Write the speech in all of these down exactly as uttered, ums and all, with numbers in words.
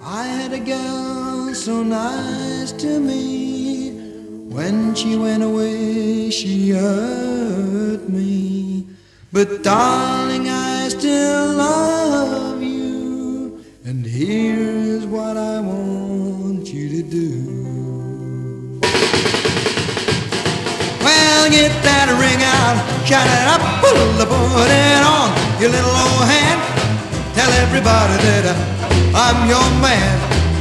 I had a girl so nice to me. When she went away, she hurt me. But darling, I still love you. And here's what I want you to do. Well, get that ring out, shine it up, put it on your little old hand. Tell everybody that I'm your man.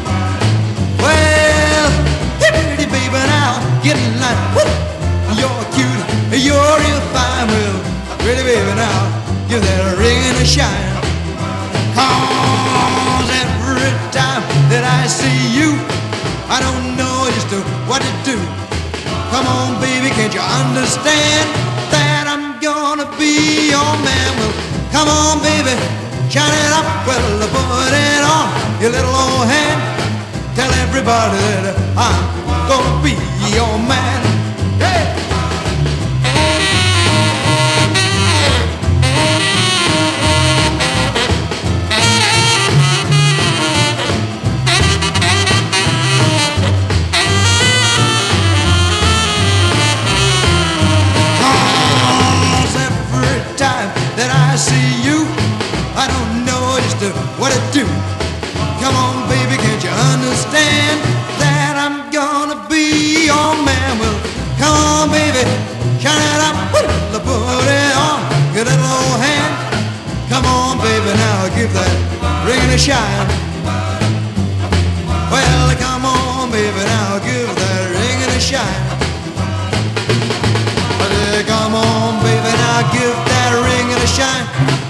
Well, hippity baby now, get in line. Woo! You're cute, you're real fine. Well, pretty baby now, give that ring a shine. 'Cause every time that I see you, I don't know just what to do. Come on, baby, can't you understand that I'm gonna be your man? Well, come on, baby, shine it up, well, put it on your little old hand. Tell everybody that I'm gonna be your man. Hey! I see you, I don't know just what to do. Come on, baby, can't you understand that I'm gonna be your man? Well, come on, baby, shine it up, put it on your little old hand. Come on, baby, now give that ring a shine. Well, come on, baby, now give that ring a shine. Come on, baby, now give that ring a shine.